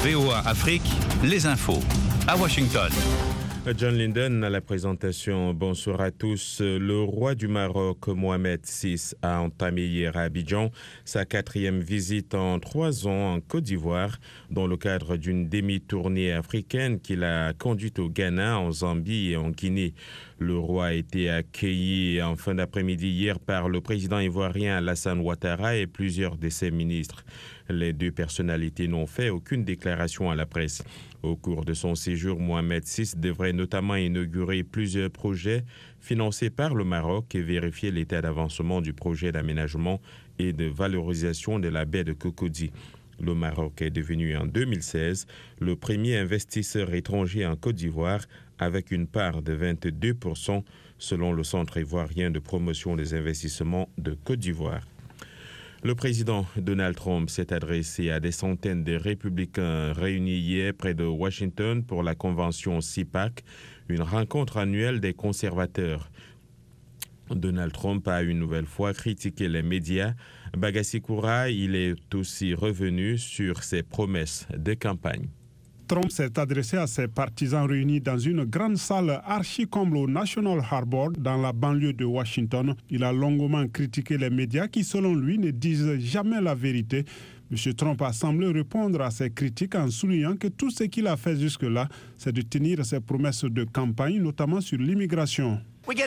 VOA Afrique, les infos. À Washington. John Linden à la présentation. Bonsoir à tous. Le roi du Maroc, Mohamed VI, a entamé hier à Abidjan sa 4e visite en 3 ans en Côte d'Ivoire, dans le cadre d'une demi-tournée africaine qu'il a conduite au Ghana, en Zambie et en Guinée. Le roi a été accueilli en fin d'après-midi hier par le président ivoirien Alassane Ouattara et plusieurs de ses ministres. Les deux personnalités n'ont fait aucune déclaration à la presse. Au cours de son séjour, Mohamed VI devrait notamment inaugurer plusieurs projets financés par le Maroc et vérifier l'état d'avancement du projet d'aménagement et de valorisation de la baie de Cocody. Le Maroc est devenu en 2016 le premier investisseur étranger en Côte d'Ivoire avec une part de 22% selon le Centre ivoirien de promotion des investissements de Côte d'Ivoire. Le président Donald Trump s'est adressé à des centaines de républicains réunis hier près de Washington pour la convention CPAC, une rencontre annuelle des conservateurs. Donald Trump a une nouvelle fois critiqué les médias. Bagassi Koura, il est aussi revenu sur ses promesses de campagne. Trump s'est adressé à ses partisans réunis dans une grande salle archi-comble au National Harbor, dans la banlieue de Washington. Il a longuement critiqué les médias qui, selon lui, ne disent jamais la vérité. M. Trump a semblé répondre à ces critiques en soulignant que tout ce qu'il a fait jusque-là, c'est de tenir ses promesses de campagne, notamment sur l'immigration.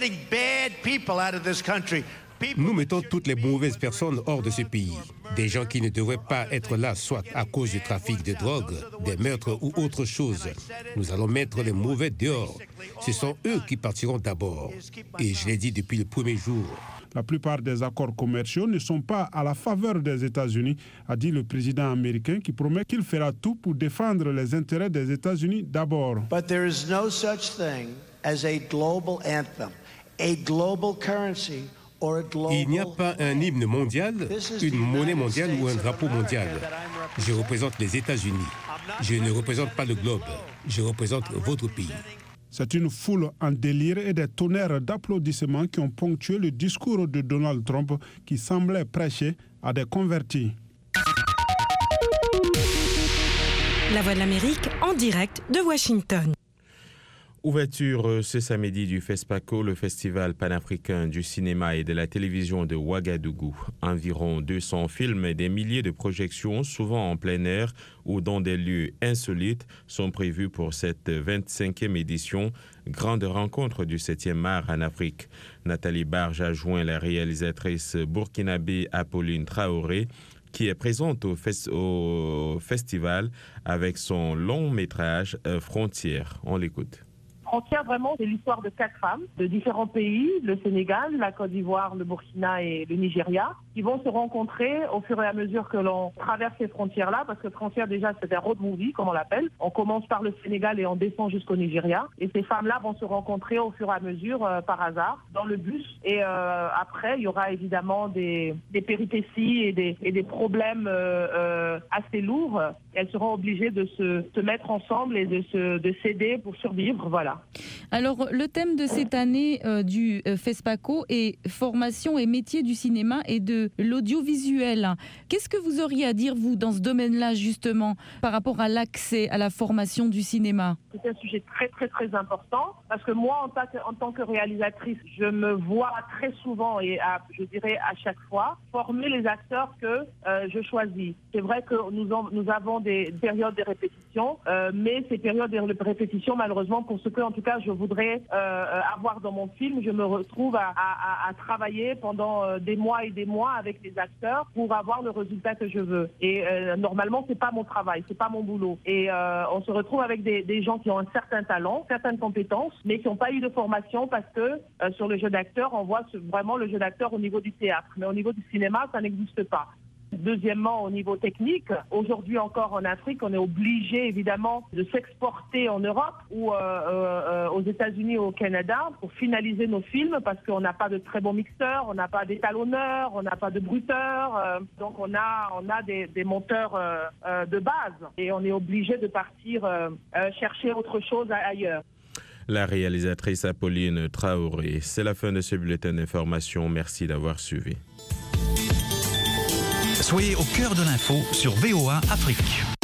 Nous mettons toutes les mauvaises personnes hors de ce pays. Des gens qui ne devraient pas être là, soit à cause du trafic de drogue, des meurtres ou autre chose. Nous allons mettre les mauvais dehors. Ce sont eux qui partiront d'abord. Et je l'ai dit depuis le premier jour. La plupart des accords commerciaux ne sont pas à la faveur des États-Unis, a dit le président américain qui promet qu'il fera tout pour défendre les intérêts des États-Unis d'abord. But there is no such thing as a global anthem, a global currency. Il n'y a pas un hymne mondial, une monnaie mondiale ou un drapeau mondial. Je représente les États-Unis. Je ne représente pas le globe. Je représente votre pays. C'est une foule en délire et des tonnerres d'applaudissements qui ont ponctué le discours de Donald Trump qui semblait prêcher à des convertis. La Voix de l'Amérique en direct de Washington. Ouverture ce samedi du FESPACO, le Festival panafricain du cinéma et de la télévision de Ouagadougou. Environ 200 films et des milliers de projections, souvent en plein air ou dans des lieux insolites, sont prévus pour cette 25e édition, grande rencontre du 7e art en Afrique. Nathalie Barge a joint la réalisatrice burkinabé Apolline Traoré, qui est présente au festival avec son long métrage Frontières. On l'écoute. Frontières, vraiment, c'est l'histoire de 4 femmes de différents pays, le Sénégal, la Côte d'Ivoire, le Burkina et le Nigeria, qui vont se rencontrer au fur et à mesure que l'on traverse ces frontières-là, parce que frontières, déjà, c'est un road movie, comme on l'appelle. On commence par le Sénégal et on descend jusqu'au Nigeria. Et ces femmes-là vont se rencontrer au fur et à mesure, par hasard, dans le bus. Et après, il y aura évidemment des péripéties et des problèmes assez lourds. Elles seront obligées de se mettre ensemble et de s'aider pour survivre, voilà. Alors, le thème de cette année du FESPACO est formation et métier du cinéma et de l'audiovisuel. Qu'est-ce que vous auriez à dire, vous, dans ce domaine-là, justement, par rapport à l'accès à la formation du cinéma ? C'est un sujet très, très, très important parce que moi, en tant que réalisatrice, je me vois très souvent et je dirais à chaque fois former les acteurs que je choisis. C'est vrai que nous avons des périodes de répétition, mais ces périodes de répétition, malheureusement, pour ce que, en tout cas, je voudrais avoir dans mon film, je me retrouve à travailler pendant des mois et des mois avec les acteurs pour avoir le résultat que je veux. Et normalement, c'est pas mon travail, c'est pas mon boulot. Et on se retrouve avec des gens qui ont un certain talent, certaines compétences, mais qui n'ont pas eu de formation parce que sur le jeu d'acteur, on voit vraiment le jeu d'acteur au niveau du théâtre. Mais au niveau du cinéma, ça n'existe pas. Deuxièmement, au niveau technique, aujourd'hui encore en Afrique, on est obligé évidemment de s'exporter en Europe ou aux États-Unis ou au Canada pour finaliser nos films parce qu'on n'a pas de très bons mixeurs, on n'a pas d'étalonneurs, on n'a pas de bruiteurs, donc on a des monteurs de base et on est obligé de partir chercher autre chose ailleurs. La réalisatrice Apolline Traoré. C'est la fin de ce bulletin d'information. Merci d'avoir suivi. Soyez au cœur de l'info sur VOA Afrique.